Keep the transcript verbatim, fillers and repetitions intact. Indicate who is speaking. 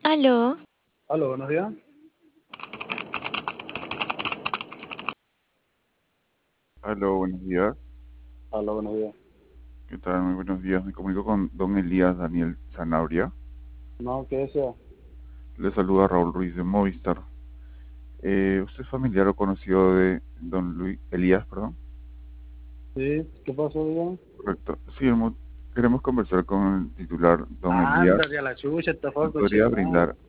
Speaker 1: Aló,
Speaker 2: Aló, buenos días.
Speaker 3: Aló, buenos días.
Speaker 2: Aló, buenos días.
Speaker 3: ¿Qué tal? Muy buenos días. Me comunico con don Elías Daniel Zanabria.
Speaker 2: No, ¿qué desea?
Speaker 3: Le saluda Raúl Ruiz de Movistar. Eh, ¿usted es familiar o conocido de don Luis Elías, perdón?
Speaker 2: Sí, ¿qué pasó, dígame?
Speaker 3: Correcto. Sí, hemos- queremos conversar con el titular, don Elías.
Speaker 2: Ándale a la chucha, esta
Speaker 3: ¿Me
Speaker 2: fue
Speaker 3: podría
Speaker 2: cochinada.
Speaker 3: brindar